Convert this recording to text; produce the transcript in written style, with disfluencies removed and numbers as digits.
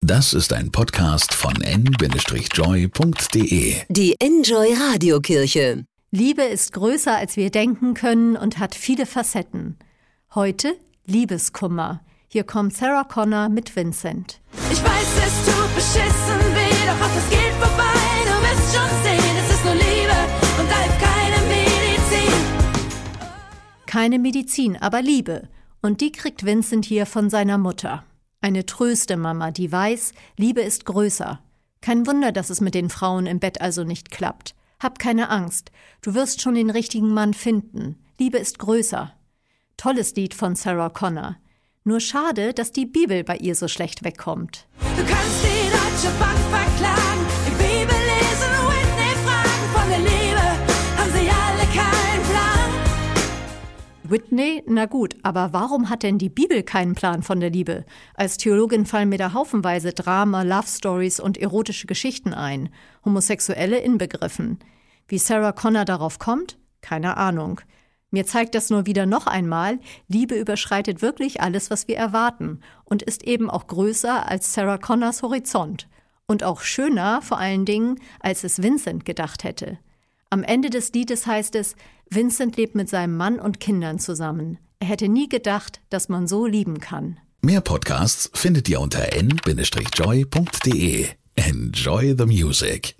Das ist ein Podcast von n-joy.de. Die Enjoy Radiokirche. Liebe ist größer, als wir denken können und hat viele Facetten. Heute Liebeskummer. Hier kommt Sarah Connor mit Vincent. Ich weiß, es tut beschissen weh, doch auch das geht vorbei. Du wirst schon sehen, es ist nur Liebe und da hilft keine Medizin. Keine Medizin, aber Liebe. Und die kriegt Vincent hier von seiner Mutter. Eine Tröstemama, die weiß, Liebe ist größer. Kein Wunder, dass es mit den Frauen im Bett also nicht klappt. Hab keine Angst, du wirst schon den richtigen Mann finden. Liebe ist größer. Tolles Lied von Sarah Connor. Nur schade, dass die Bibel bei ihr so schlecht wegkommt. Du kannst die Deutsche Bank verklagen, die Bibel lesen, Whitney fragen. Von der Liebe haben sie alle keinen Plan. Whitney? Na gut, aber warum hat denn die Bibel keinen Plan von der Liebe? Als Theologin fallen mir da haufenweise Drama, Love Stories und erotische Geschichten ein. Homosexuelle inbegriffen. Wie Sarah Connor darauf kommt? Keine Ahnung. Mir zeigt das nur wieder noch einmal, Liebe überschreitet wirklich alles, was wir erwarten und ist eben auch größer als Sarah Connors Horizont. Und auch schöner, vor allen Dingen, als es Vincent gedacht hätte. Am Ende des Liedes heißt es, Vincent lebt mit seinem Mann und Kindern zusammen. Er hätte nie gedacht, dass man so lieben kann. Mehr Podcasts findet ihr unter n-joy.de. Enjoy the music.